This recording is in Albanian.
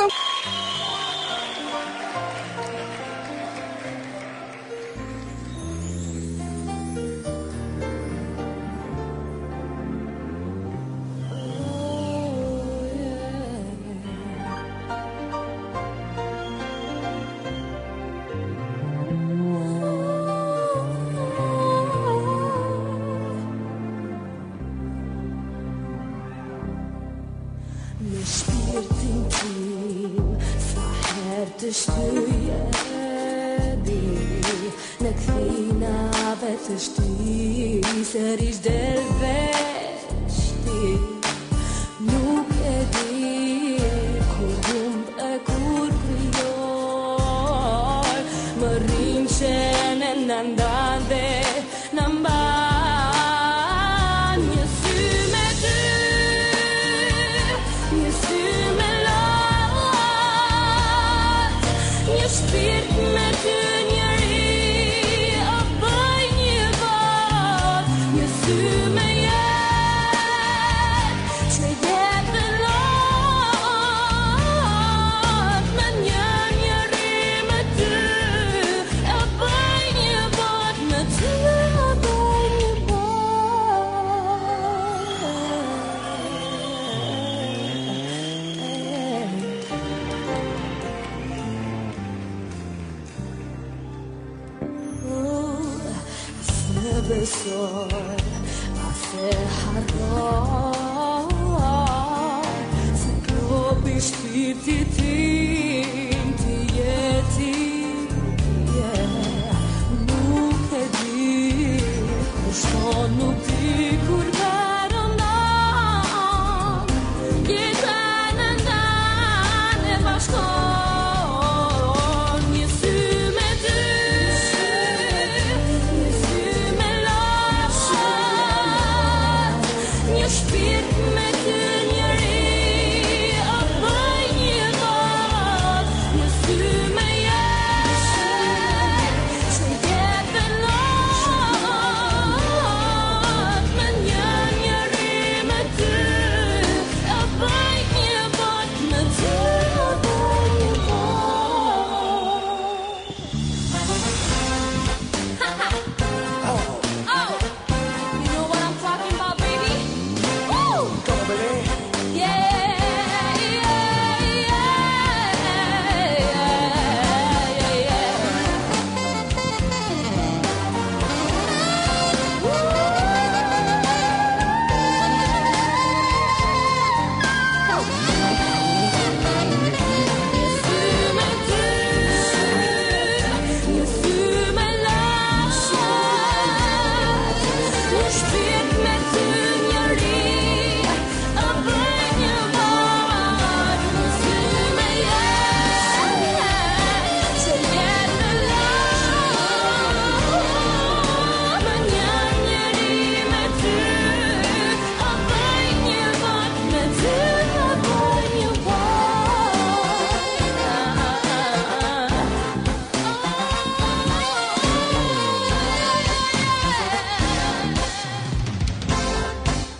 Welcome. Në shpirtin tim, sa her të shtyjedi, në këthinave të shty, sërish del veç ti. Nuk e di kur humb e kur kryoj, më rrim qene në ndan dhe në mban një sy me ty. Shpirt me ty njëri, o bëj një bot, një sy me jet, që jet dhe lot, me njëri me ty, o bëj një bot, me ty, o bëj një besoj, a se harroj, se klopi shpirti ti.